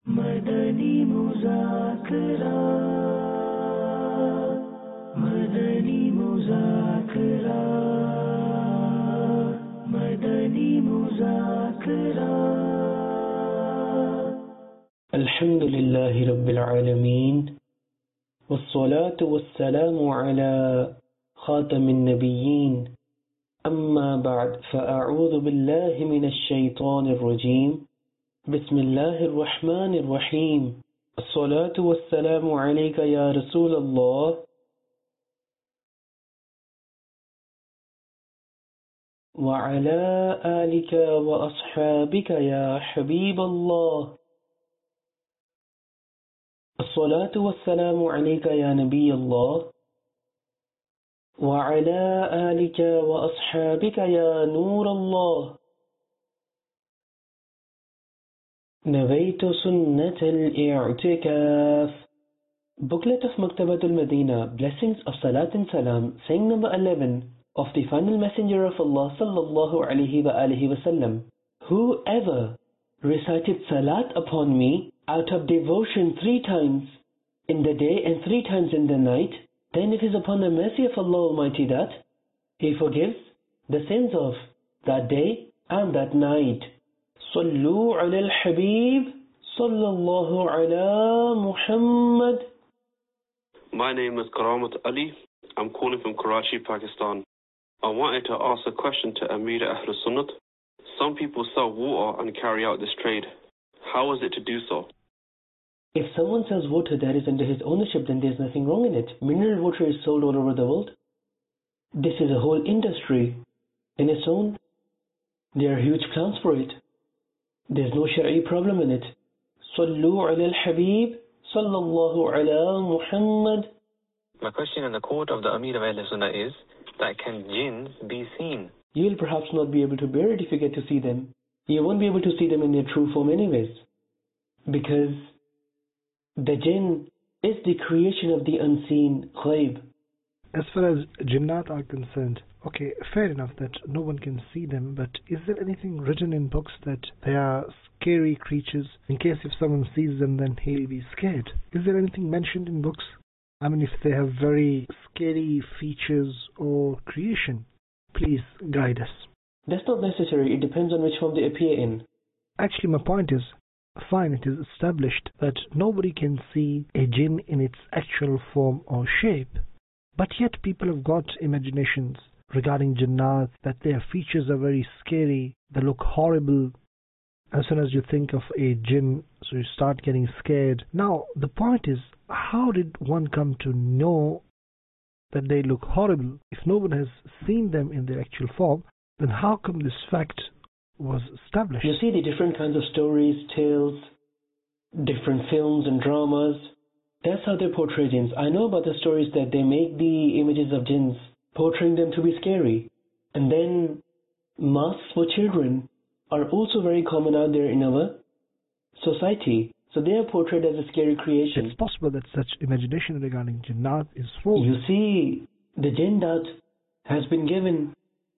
Madani Muzakara, Madani Muzakara, Madani Muzakara. Alhamdulillahi Rabbil Alameen, والصلاة والسلام على خاتم النبيين. أما بعد، فأعوذ بالله من الشيطان الرجيم. بسم الله الرحمن الرحيم. الصلاة والسلام عليك يا رسول الله وعلى آلك وأصحابك يا حبيب الله. الصلاة والسلام عليك يا نبي الله وعلى آلك وأصحابك يا نور الله. نويت سنة الاعتكاف. Booklet of Maktabat al-Madina, Blessings of Salat and Salam, saying number 11 of the final messenger of Allah sallallahu alaihi wa alihi wasallam. Whoever recited Salat upon me out of devotion 3 times in the day and 3 times in the night, then it is upon the mercy of Allah Almighty that He forgives the sins of that day and that night. Sallu ala al-Habib, sallallahu ala Muhammad. My name is Karamat Ali. I'm calling from Karachi, Pakistan. I wanted to ask a question to Amir Ahl Sunnat. Some people sell water and carry out this trade. How is it to do so? If someone sells water that is under his ownership, then there's nothing wrong in it. Mineral water is sold all over the world. This is a whole industry in its own. There are huge plans for it. There's no Shari'i problem in it. Sallu ala al-Habib, sallallahu ala Muhammad. My question in the court of the Amir of Ahl Sunnah is that can jinns be seen? You'll perhaps not be able to bear it if you get to see them. You won't be able to see them in their true form anyways. Because the jinn is the creation of the unseen, ghaib. As far as jinnat are concerned, okay, fair enough that no one can see them, but is there anything written in books that they are scary creatures? In case if someone sees them, then he'll be scared. Is there anything mentioned in books? I mean, if they have very scary features or creation, please guide us. That's not necessary. It depends on which form they appear in. Actually, my point is, fine, it is established that nobody can see a jinn in its actual form or shape. But yet people have got imaginations regarding jinnat, that their features are very scary, they look horrible. As soon as you think of a jinn, so you start getting scared. Now, the point is, how did one come to know that they look horrible? If no one has seen them in their actual form, then how come this fact was established? You see the different kinds of stories, tales, different films and dramas. That's how they portray jinns. I know about the stories that they make the images of jinns, portraying them to be scary. And then masks for children are also very common out there in our society. So they are portrayed as a scary creation. It's possible that such imagination regarding jinnat is false. You see, the jinn that has been given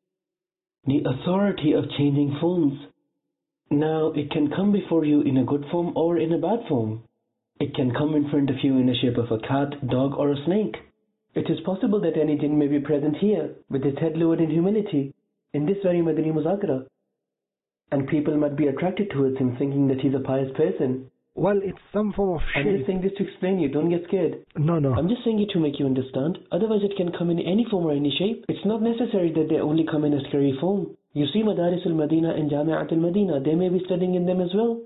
the authority of changing forms. Now, it can come before you in a good form or in a bad form. It can come in front of you in the shape of a cat, dog, or a snake. It is possible that any jinn may be present here with his head lowered in humility in this very Madani Muzakara. And people might be attracted towards him thinking that he's a pious person. Well, it's some form of shape. I'm just saying this to explain you. Don't get scared. No. I'm just saying it to make you understand. Otherwise, it can come in any form or any shape. It's not necessary that they only come in a scary form. You see Madaris al-Madina and Jami'at al-Madina. They may be studying in them as well.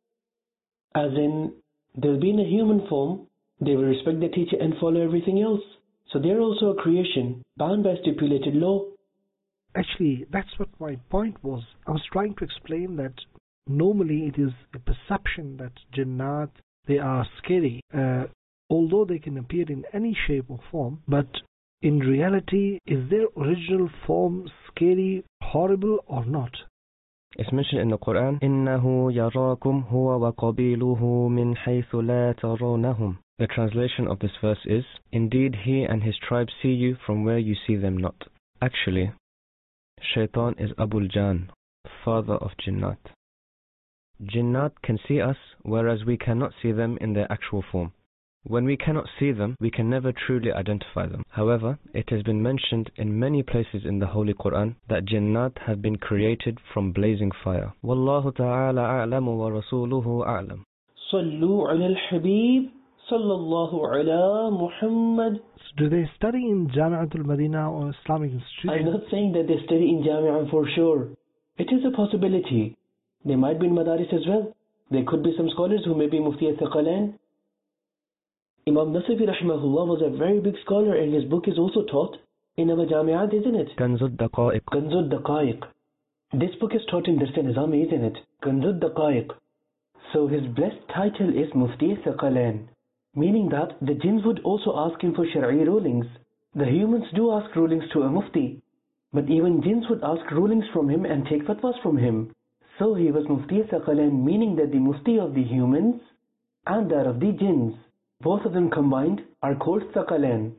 As in, they'll be in a human form. They will respect the teacher and follow everything else. So they're also a creation, bound by stipulated law. Actually, that's what my point was. I was trying to explain that normally it is a perception that jinnat, they are scary, although they can appear in any shape or form. But in reality, is their original form scary, horrible, or not? It's mentioned in the Quran, إِنَّهُ يَرَاكُمْ هُوَ وَقَبِيلُهُ مِنْ حَيْثُ لَا تَرَوْنَهُمْ. The translation of this verse is, indeed he and his tribe see you from where you see them not. Actually, Shaitan is Abul Jan, father of Jinnat. Jinnat can see us, whereas we cannot see them in their actual form. When we cannot see them, we can never truly identify them. However, it has been mentioned in many places in the Holy Quran that Jinnat have been created from blazing fire. Wallahu ta'ala a'lamu wa rasuluhu a'lam. Sallu ala al-Habib, sallallahu ala Muhammad. So do they study in Jami'atul Madina or Islamic institution? I'm not saying that they study in Jami'ah for sure. It is a possibility. They might be in Madaris as well. There could be some scholars who may be Mufti al-Thaqalain. Imam Nasafi rahimahullah was a very big scholar, and his book is also taught in our Jami'at, isn't it? Kanzud Daqa'iq. Kanzud Daqa'iq. This book is taught in Dars Nizami, isn't it? Kanzud Daqa'iq. So his blessed title is Mufti Thaqalain, meaning that the jinns would also ask him for Shari'i rulings. The humans do ask rulings to a Mufti, but even jinns would ask rulings from him and take fatwas from him. So he was Mufti Thaqalain, meaning that the Mufti of the humans and that of the jinns, both of them combined, are called Thaqalain.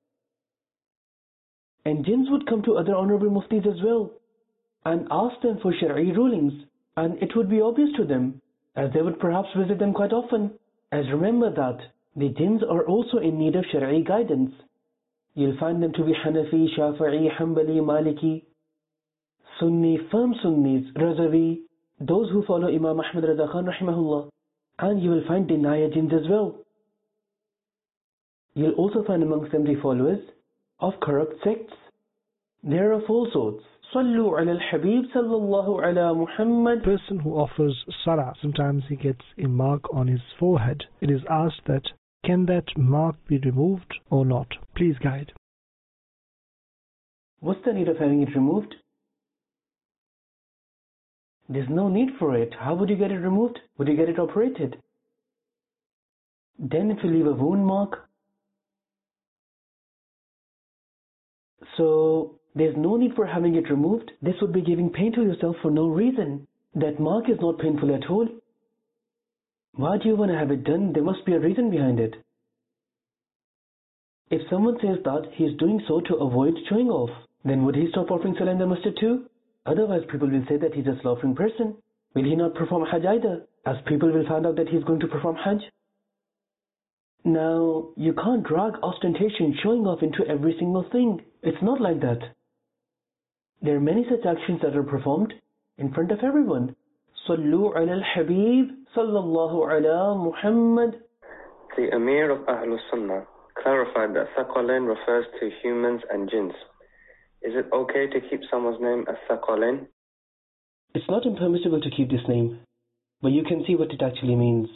And jinns would come to other honorable muftis as well and ask them for Shari'i rulings, and it would be obvious to them, as they would perhaps visit them quite often. As remember that the jinns are also in need of Shari'i guidance. You'll find them to be Hanafi, Shafi'i, Hanbali, Maliki, Sunni, firm Sunnis, Razavi, those who follow Imam Ahmad Reza Khan rahimahullah. And you will find Dinaya jinns as well. You'll also find amongst them the followers of corrupt sects. There are of all sorts. Sallu ala al-Habib sallallahu ala Muhammad. Person who offers salah, sometimes he gets a mark on his forehead. It is asked that, can that mark be removed or not? Please guide. What's the need of having it removed? There's no need for it. How would you get it removed? Would you get it operated? Then it will leave a wound mark. So there's no need for having it removed. This would be giving pain to yourself for no reason. That mark is not painful at all. Why do you want to have it done? There must be a reason behind it. If someone says that he's doing so to avoid showing off, then would he stop offering salah in the masjid too? Otherwise people will say that he's a slaughtering person. Will he not perform Hajj either, as people will find out that he's going to perform Hajj? Now, you can't drag ostentation, showing off into every single thing. It's not like that. There are many such actions that are performed in front of everyone. Sallu ala al-Habib sallallahu ala Muhammad. The Amir of Ahlul Sunnah clarified that Thaqalain refers to humans and jinns. Is it okay to keep someone's name as Thaqalain? It's not impermissible to keep this name, but you can see what it actually means.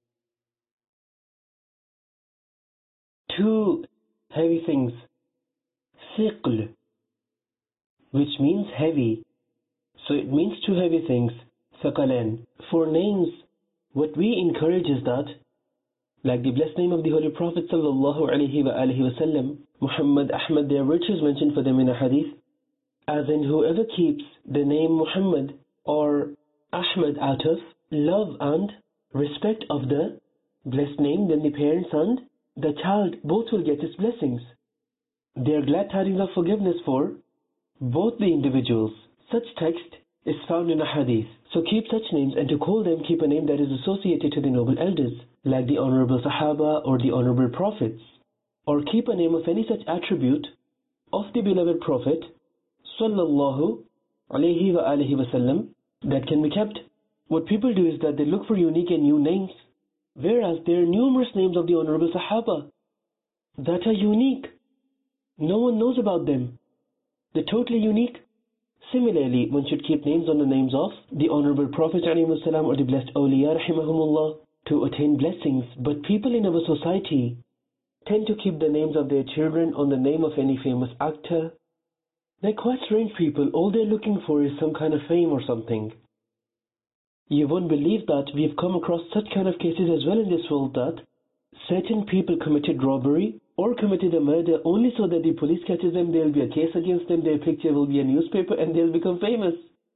Two heavy things. Thiql, which means heavy. So it means two heavy things. Thaqalain. For names, what we encourage is that, like the blessed name of the Holy Prophet sallallahu alaihi wasallam, Muhammad, Ahmad, there are virtues mentioned for them in a hadith, as in whoever keeps the name Muhammad or Ahmad out of love and respect of the blessed name, then the parents and the child both will get its blessings. They are glad tidings of forgiveness for both the individuals. Such text is found in a hadith. So keep such names, and to call them, keep a name that is associated to the noble elders, like the honorable Sahaba or the honorable prophets. Or keep a name of any such attribute of the beloved Prophet sallallahu alaihi wasallam that can be kept. What people do is that they look for unique and new names, whereas there are numerous names of the honorable Sahaba that are unique. No one knows about them. They're totally unique. Similarly, one should keep names on the names of the honorable Prophet ﷺ or the blessed awliya rahimahumullah to attain blessings. But people in our society tend to keep the names of their children on the name of any famous actor. They're quite strange people. All they're looking for is some kind of fame or something. You won't believe that we've come across such kind of cases as well in this world, that certain people committed robbery or committed a murder only so that the police catches them, there will be a case against them, their picture will be a newspaper, and they'll become famous.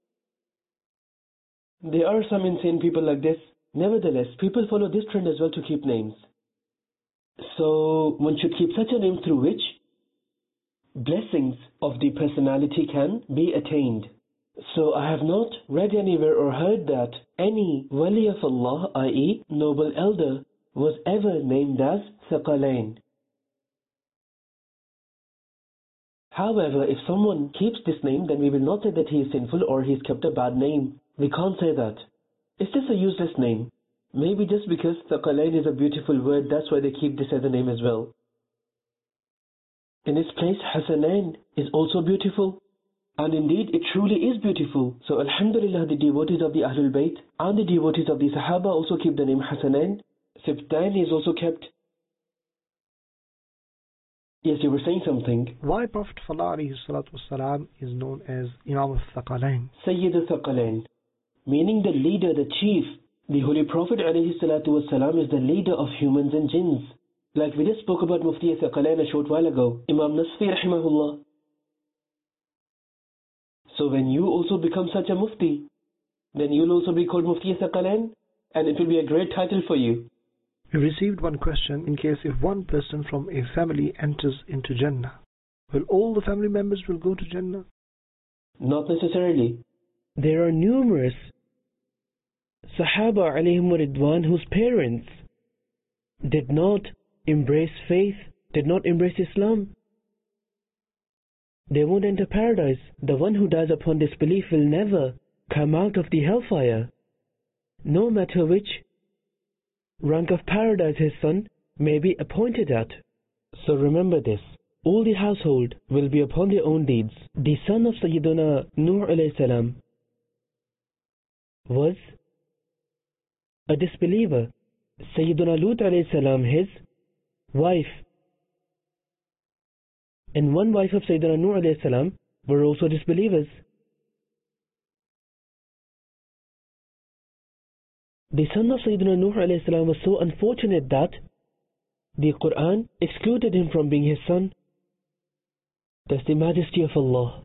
There are some insane people like this. Nevertheless, people follow this trend as well to keep names. So one should keep such a name through which blessings of the personality can be attained. So I have not read anywhere or heard that any Wali of Allah, i.e. noble elder, was ever named as Thaqalain. However, if someone keeps this name, then we will not say that he is sinful or he has kept a bad name. We can't say that. It's just a useless name. Maybe just because Thaqalain is a beautiful word, that's why they keep this as a name as well. In its place, Hasanain is also beautiful. And indeed, it truly is beautiful. So Alhamdulillah, the devotees of the Ahlul Bayt and the devotees of the Sahaba also keep the name Hasanain. Sibtain is also kept. Yes, you were saying something. Why Prophet ﷺ is known as Imam al-Thaqalain? Sayyid al-Thaqalain, meaning the leader, the chief. The Holy Prophet ﷺ is the leader of humans and jinns. Like we just spoke about Mufti al-Thaqalain a short while ago, Imam Nasfi rahimahullah. So when you also become such a Mufti, then you'll also be called Mufti al-Thaqalain, and it will be a great title for you. We received one question: in case if one person from a family enters into Jannah, will all the family members will go to Jannah? Not necessarily. There are numerous Sahaba alayhim ridwan whose parents did not embrace faith, did not embrace Islam. They won't enter paradise. The one who dies upon disbelief will never come out of the hellfire, no matter which rank of paradise his son may be appointed at. So remember this. All the household will be upon their own deeds. The son of Sayyiduna Nuh alayhi salam was a disbeliever. Sayyiduna Lut alayhi salam, his wife, and one wife of Sayyiduna Nuh alayhi salam were also disbelievers. The son of Sayyiduna Nuh alayhi salam was so unfortunate that the Quran excluded him from being his son. That's the majesty of Allah.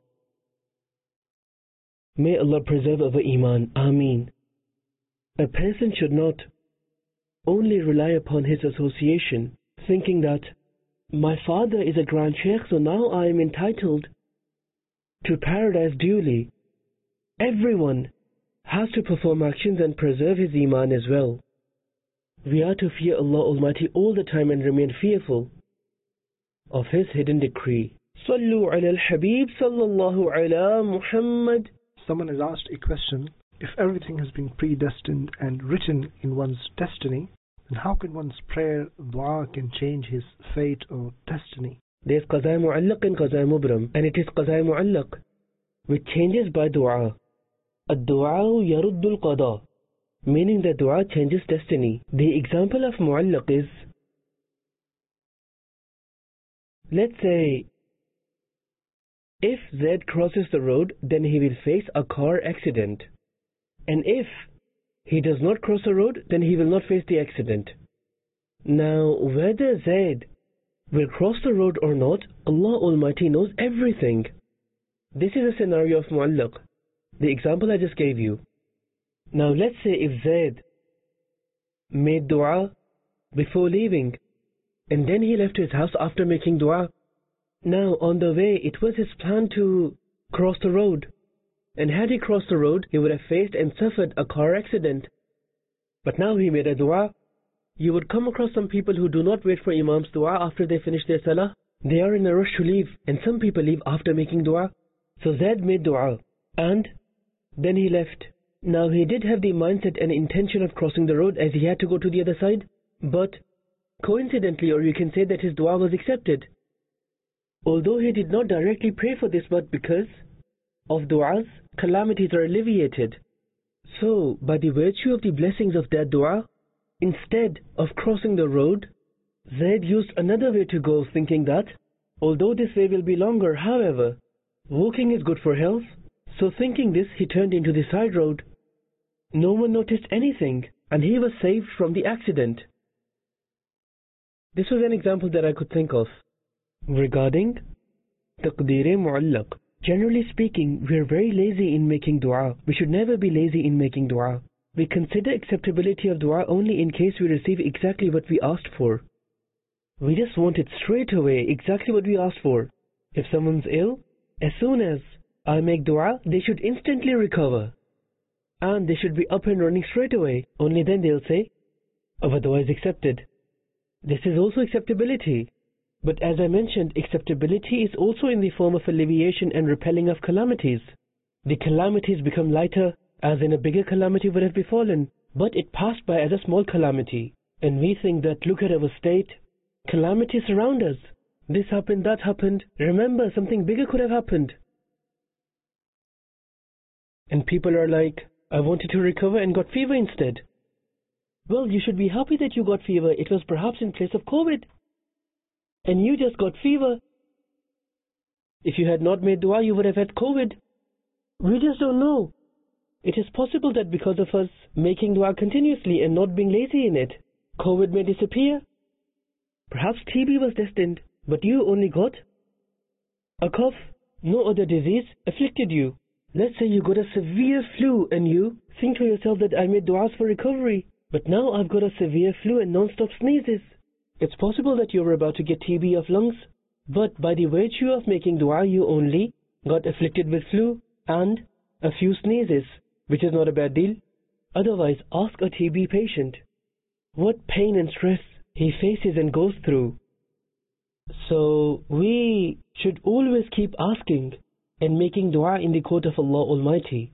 May Allah preserve our Iman. Ameen. A person should not only rely upon his association, thinking that my father is a grand sheikh, so now I am entitled to paradise duly. Everyone has to perform actions and preserve his Iman as well. We are to fear Allah Almighty all the time and remain fearful of His hidden decree. Sallu ala al-Habib sallallahu ala Muhammad. Someone has asked a question: if everything has been predestined and written in one's destiny, then how can one's prayer, dua can change his fate or destiny? There's Qazai Mu'allaq and Qazai Mubram, and it is Qazai Mu'allaq which changes by dua. Ad-du'a yaruddu al-qada, meaning that dua changes destiny. The example of Mu'allaq is, let's say, if Z crosses the road, then he will face a car accident. And if he does not cross the road, then he will not face the accident. Now, whether Z will cross the road or not, Allah Almighty knows everything. This is a scenario of Mu'allaq, the example I just gave you. Now, let's say if Z made dua before leaving, and then he left his house after making dua. Now, on the way, it was his plan to cross the road. And had he crossed the road, he would have faced and suffered a car accident. But now he made a dua. You would come across some people who do not wait for Imam's dua after they finish their salah. They are in a rush to leave, and some people leave after making dua. So Zaid made dua, and then he left. Now he did have the mindset and intention of crossing the road as he had to go to the other side, but coincidentally, or you can say that his dua was accepted. Although he did not directly pray for this, but because of du'as, calamities are alleviated. So, by the virtue of the blessings of that dua, instead of crossing the road, Zaid used another way to go, thinking that, although this way will be longer, however, walking is good for health. So thinking this, he turned into the side road. No one noticed anything, and he was saved from the accident. This was an example that I could think of. Regarding Taqdeer Mu'allaq, generally speaking, we are very lazy in making dua. We should never be lazy in making dua. We consider acceptability of dua only in case we receive exactly what we asked for. We just want it straight away, exactly what we asked for. If someone's ill, as soon as I make dua, they should instantly recover. And they should be up and running straight away. Only then they'll say, our dua is accepted. This is also acceptability. But as I mentioned, acceptability is also in the form of alleviation and repelling of calamities. The calamities become lighter, as in a bigger calamity would have befallen, but it passed by as a small calamity. And we think that, look at our state, calamities surround us. This happened, that happened. Remember, something bigger could have happened. And people are like, I wanted to recover and got fever instead. Well, you should be happy that you got fever. It was perhaps in place of COVID. And you just got fever. If you had not made dua, you would have had COVID. We just don't know. It is possible that because of us making dua continuously and not being lazy in it, COVID may disappear. Perhaps TB was destined, but you only got a cough. No other disease afflicted you. Let's say you got a severe flu and you think to yourself that I made duas for recovery, but now I've got a severe flu and non-stop sneezes. It's possible that you were about to get TB of lungs, but by the virtue of making dua you only got afflicted with flu and a few sneezes, which is not a bad deal. Otherwise, ask a TB patient what pain and stress he faces and goes through. So we should always keep asking and making dua in the court of Allah Almighty.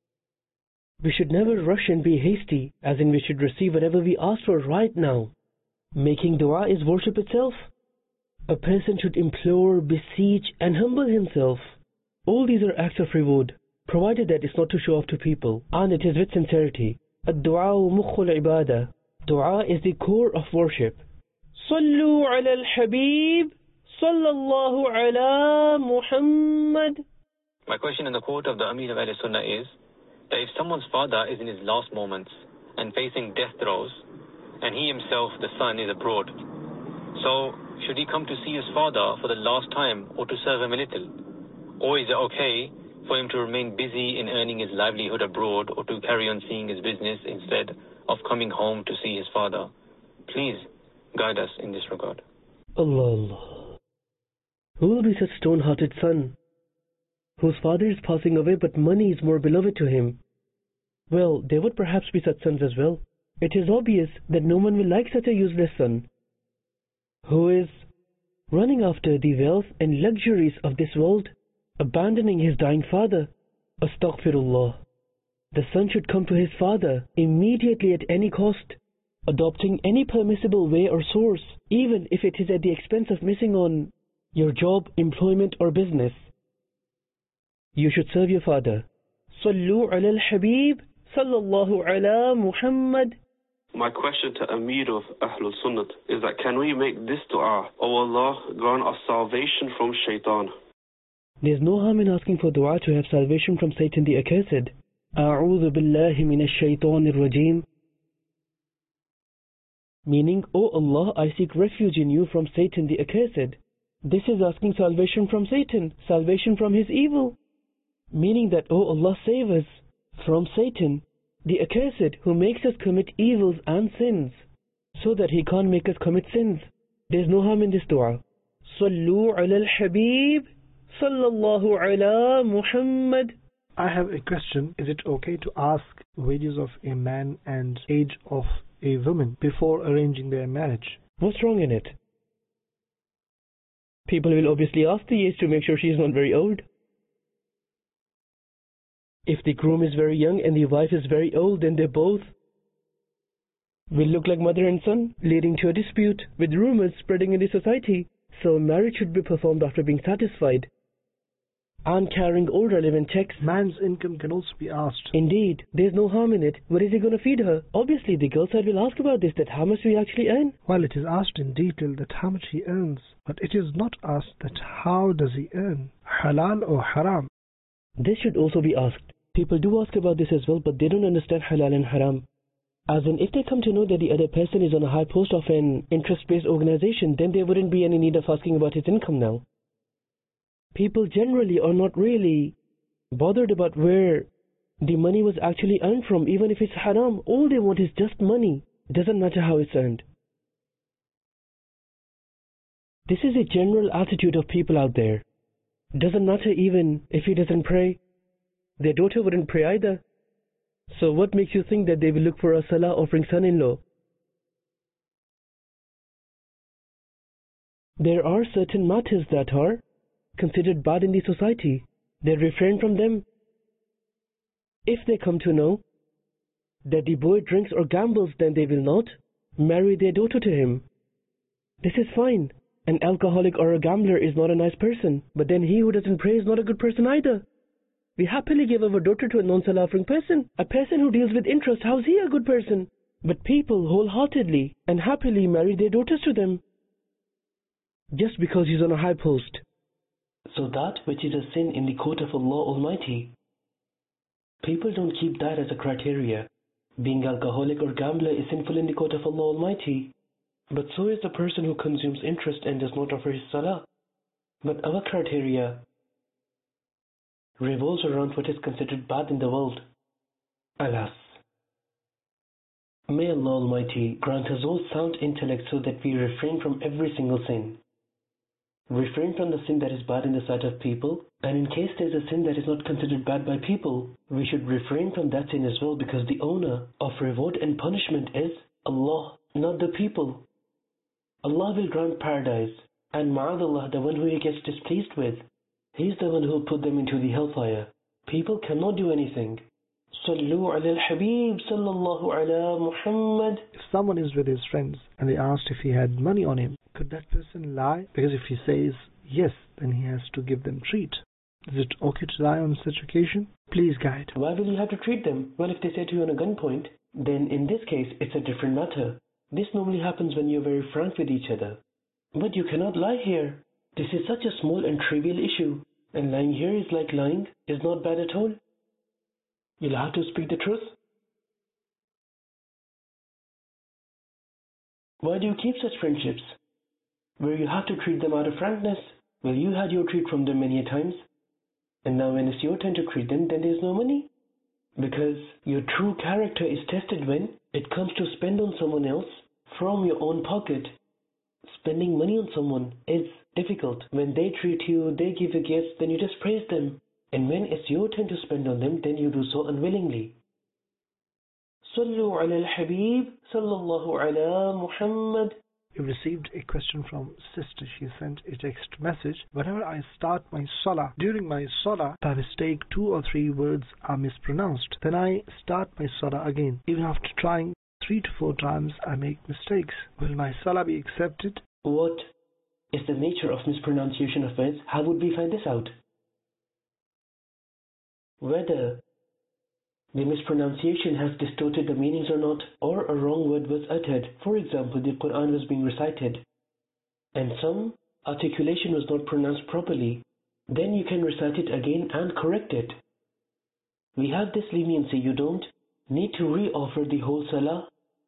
We should never rush and be hasty, as in we should receive whatever we ask for right now. Making dua is worship itself. A person should implore, beseech and humble himself. All these are acts of reward, provided that it's not to show off to people, and it is with sincerity. Ad-du'a mukhul ibadah. Dua is the core of worship. Sallu ala al-habib, sallallahu ala Muhammad. My question in the court of the Amir of Ahl Sunnah is that if someone's father is in his last moments and facing death throes, and he himself, the son, is abroad, so should he come to see his father for the last time or to serve him a little? Or is it okay for him to remain busy in earning his livelihood abroad or to carry on seeing his business instead of coming home to see his father? Please guide us in this regard. Allah. Who will be such stone-hearted son, whose father is passing away but money is more beloved to him? Well, there would perhaps be such sons as well. It is obvious that no one will like such a useless son, who is running after the wealth and luxuries of this world, abandoning his dying father. Astaghfirullah. The son should come to his father immediately at any cost, adopting any permissible way or source, even if it is at the expense of missing on your job, employment or business. You should serve your father. Sallu ala al-habib, sallallahu ala Muhammad. My question to Amir of Ahlul Sunnah is that can we make this dua, O Allah, grant us salvation from shaitan? There is no harm in asking for dua to have salvation from Satan the accursed. A'udhu billahi minash shaitanir rajim. Meaning, O Allah, I seek refuge in you from Satan the accursed. This is asking salvation from Satan, salvation from his evil. Meaning that, O Allah, save us from Satan, the accursed, who makes us commit evils and sins, so that he can't make us commit sins. There is no harm in this dua. Sallu ala al-habib, sallallahu ala Muhammad. I have a question. Is it okay to ask wages of a man and age of a woman before arranging their marriage? What's wrong in it? People will obviously ask the age to make sure she is not very old. If the groom is very young and the wife is very old, then they both will look like mother and son, leading to a dispute with rumors spreading in the society. So marriage should be performed after being satisfied and carrying all relevant checks. Man's income can also be asked. Indeed, there's no harm in it. What is he going to feed her? Obviously, the girl side will ask about this, that how much we actually earn. Well, it is asked in detail that how much he earns, but it is not asked that how does he earn, halal or haram. This should also be asked. People do ask about this as well, but they don't understand halal and haram. As in, if they come to know that the other person is on a high post of an interest-based organization, then there wouldn't be any need of asking about his income now. People generally are not really bothered about where the money was actually earned from, even if it's haram. All they want is just money. It doesn't matter how it's earned. This is a general attitude of people out there. Doesn't matter even if he doesn't pray. Their daughter wouldn't pray either. So what makes you think that they will look for a salah offering son-in-law? There are certain matters that are considered bad in the society. They refrain from them. If they come to know that the boy drinks or gambles, then they will not marry their daughter to him. This is fine. An alcoholic or a gambler is not a nice person, but then he who doesn't pray is not a good person either. We happily give our daughter to a non-salah offering person. A person who deals with interest, how is he a good person? But people wholeheartedly and happily marry their daughters to them just because he's on a high post. So that which is a sin in the court of Allah Almighty, people don't keep that as a criteria. Being alcoholic or gambler is sinful in the court of Allah Almighty, but so is the person who consumes interest and does not offer his salah. But our criteria revolves around what is considered bad in the world. Alas. May Allah Almighty grant us all sound intellect so that we refrain from every single sin. Refrain from the sin that is bad in the sight of people, and in case there is a sin that is not considered bad by people, we should refrain from that sin as well, because the owner of reward and punishment is Allah, not the people. Allah will grant paradise, and ma'adallah, the one who He gets displeased with, He is the one who will put them into the hellfire. People cannot do anything. Sallu ala al-Habib sallallahu ala Muhammad. If someone is with his friends and they asked if he had money on him, could that person lie? Because if he says yes, then he has to give them treat. Is it okay to lie on such occasion? Please guide. Why will you have to treat them? Well, if they say to you on a gunpoint, then in this case it's a different matter. This normally happens when you're very frank with each other. But you cannot lie here. This is such a small and trivial issue, and lying here is like lying, is not bad at all. You'll have to speak the truth. Why do you keep such friendships, where you have to treat them out of frankness? Well, you had your treat from them many a times, and now when it's your turn to treat them, then there's no money. Because your true character is tested when it comes to spend on someone else from your own pocket. Spending money on someone is difficult. When they treat you, they give you gifts, then you just praise them. And when it's your turn to spend on them, then you do so unwillingly. Sallu ala al-Habib sallallahu ala Muhammad. We received a question from sister. She sent a text message. Whenever I start my salah, during my salah, by mistake 2 or 3 words are mispronounced. Then I start my salah again. Even after trying 3 to 4 times, I make mistakes. Will my salah be accepted? What is the nature of mispronunciation of words? How would we find this out? Whether the mispronunciation has distorted the meanings or not, or a wrong word was uttered. For example, the Quran was being recited, and some articulation was not pronounced properly. Then you can recite it again and correct it. We have this leniency. You don't need to re-offer the whole salah.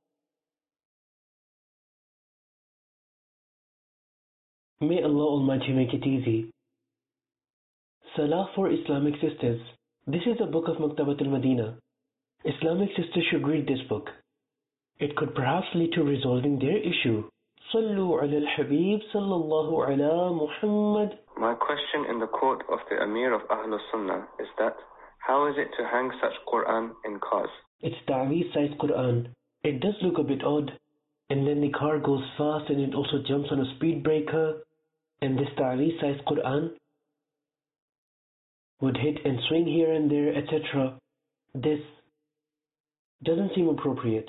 May Allah Almighty make it easy. Salah for Islamic sisters. This is a book of Maktabat al-Madina. Islamic sisters should read this book. It could perhaps lead to resolving their issue. Sallu ala al-Habib sallallahu ala Muhammad. My question in the court of the Amir of Ahlus Sunnah is that, how is it to hang such Quran in cars? It's Ta'weez size Quran. It does look a bit odd. And then the car goes fast and it also jumps on a speed breaker. And this Ta'weez size Quran would hit and swing here and there, etc. This doesn't seem appropriate.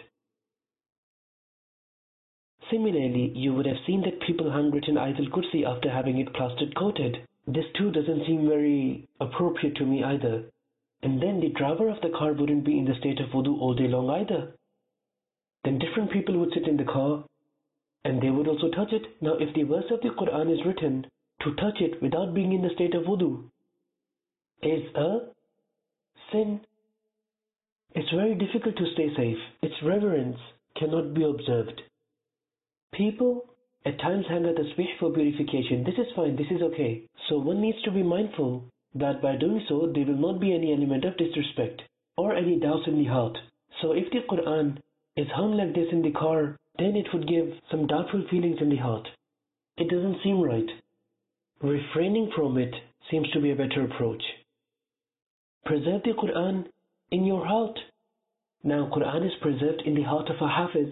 Similarly, you would have seen that people handwritten Ayatul Kursi after having it plastered coated. This too doesn't seem very appropriate to me either. And then the driver of the car wouldn't be in the state of wudu all day long either. Then different people would sit in the car and they would also touch it. Now if the verse of the Quran is written to touch it without being in the state of wudu is a sin. It's very difficult to stay safe. Its reverence cannot be observed. People at times hang a tasbih for purification. This is fine, this is okay. So one needs to be mindful that by doing so there will not be any element of disrespect or any doubts in the heart. So if the Quran is hung like this in the car, then it would give some doubtful feelings in the heart. It doesn't seem right. Refraining from it seems to be a better approach. Preserve the Quran in your heart. Now, Quran is preserved in the heart of a Hafiz.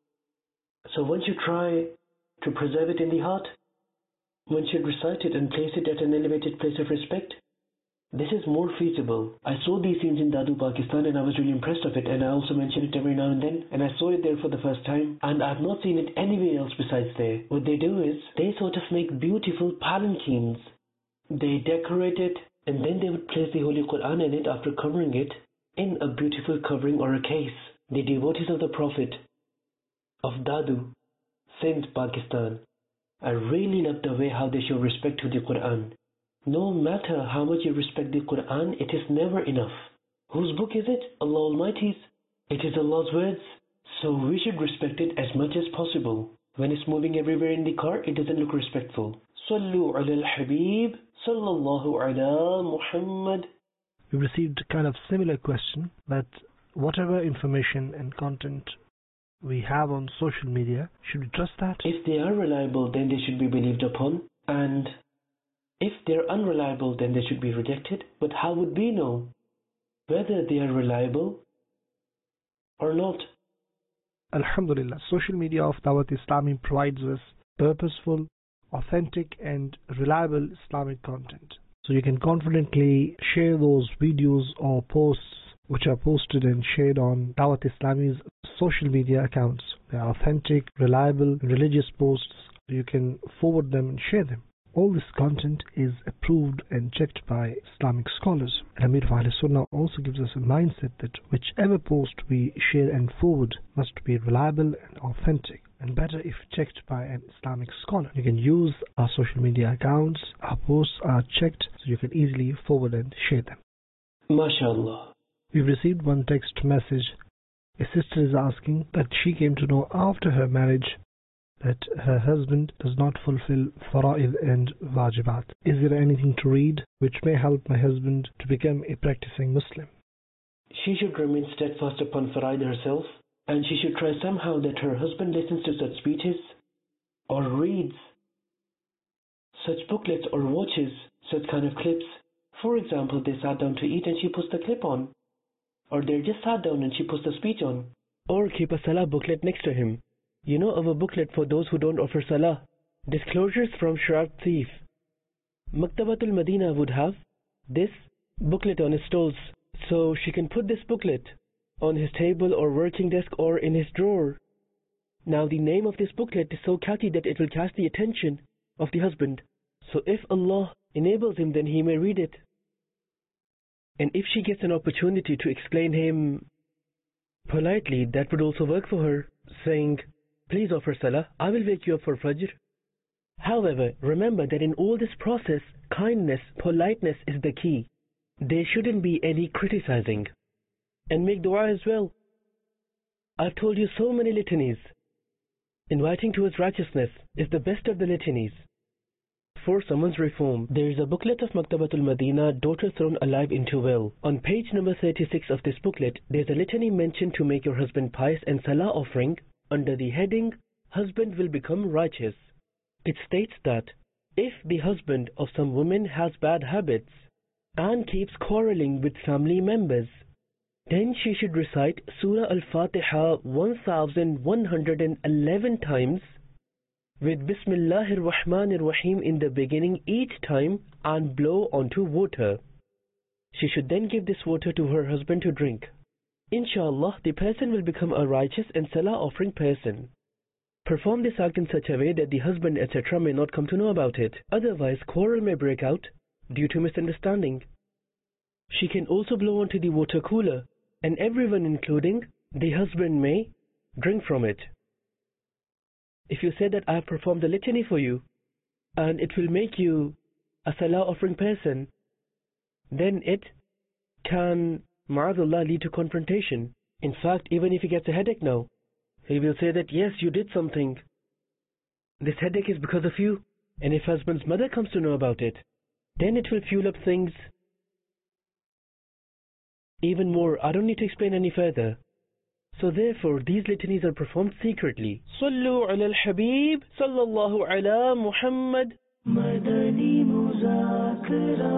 So once you try to preserve it in the heart, one should recite it and place it at an elevated place of respect. This is more feasible. I saw these scenes in Dadu, Pakistan, and I was really impressed of it, and I also mention it every now and then, and I saw it there for the first time, and I've not seen it anywhere else besides there. What they do is, they sort of make beautiful palanquins. They decorate it, and then they would place the Holy Quran in it after covering it in a beautiful covering or a case. The devotees of the Prophet of Dadu, Sindh, Pakistan, I really love the way how they show respect to the Quran. No matter how much you respect the Quran, it is never enough. Whose book is it? Allah Almighty's. It is Allah's words. So we should respect it as much as possible. When it's moving everywhere in the car, it doesn't look respectful. Sallu ala al-Habib, sallallahu ala Muhammad. We received a kind of similar question that whatever information and content we have on social media, should we trust that? If they are reliable, then they should be believed upon, and if they're unreliable, then they should be rejected. But how would we know whether they are reliable or not? Alhamdulillah, social media of Dawat Islami provides us purposeful, authentic and reliable Islamic content. So you can confidently share those videos or posts which are posted and shared on Dawat Islami's social media accounts. They are authentic, reliable, religious posts. You can forward them and share them. All this content is approved and checked by Islamic scholars. And Amir of Ahl Sunnah also gives us a mindset that whichever post we share and forward must be reliable and authentic, and better if checked by an Islamic scholar. You can use our social media accounts. Our posts are checked, so you can easily forward and share them. MashaAllah. We've received one text message. A sister is asking that she came to know after her marriage that her husband does not fulfill fara'id and wajibat. Is there anything to read which may help my husband to become a practicing Muslim? She should remain steadfast upon fara'id herself, and she should try somehow that her husband listens to such speeches or reads such booklets or watches such kind of clips. For example, they sat down to eat and she puts the clip on, or they just sat down and she puts the speech on. Or keep a salah booklet next to him. You know of a booklet for those who don't offer salah. Disclosures from Sharp Thief. Maktabatul Madina would have this booklet on his stalls, so she can put this booklet on his table or working desk or in his drawer. Now the name of this booklet is so catchy that it will catch the attention of the husband. So if Allah enables him, then he may read it. And if she gets an opportunity to explain him politely, that would also work for her, saying, please offer salah, I will wake you up for Fajr. However, remember that in all this process, kindness, politeness is the key. There shouldn't be any criticizing. And make dua as well. I've told you so many litanies. Inviting towards righteousness is the best of the litanies. For someone's reform, there is a booklet of Maktabatul Madina, Daughter Thrown Alive into Well. On page number 36 of this booklet, there's a litany mentioned to make your husband pious and salah offering under the heading, Husband will become righteous. It states that if the husband of some woman has bad habits and keeps quarreling with family members, then she should recite Surah Al-Fatiha 1111 times with Bismillahir Rahmanir Rahim in the beginning each time and blow onto water. She should then give this water to her husband to drink. Inshallah, the person will become a righteous and salah offering person. Perform this act in such a way that the husband etc. may not come to know about it. Otherwise, quarrel may break out due to misunderstanding. She can also blow onto the water cooler, and everyone, including the husband, may drink from it. If you say that I have performed the litany for you, and it will make you a salah offering person, then it can, ma'azallah, lead to confrontation. In fact, even if he gets a headache now, he will say that yes, you did something. This headache is because of you. And if husband's mother comes to know about it, then it will fuel up things even more. I don't need to explain any further. So therefore, these litanies are performed secretly. Sallu ala al-Habib, sallallahu ala Muhammad. Madani मुज़ाकरा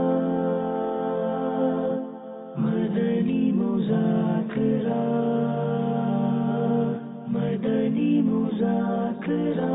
Madani मुज़ाकरा Madani मुज़ाकरा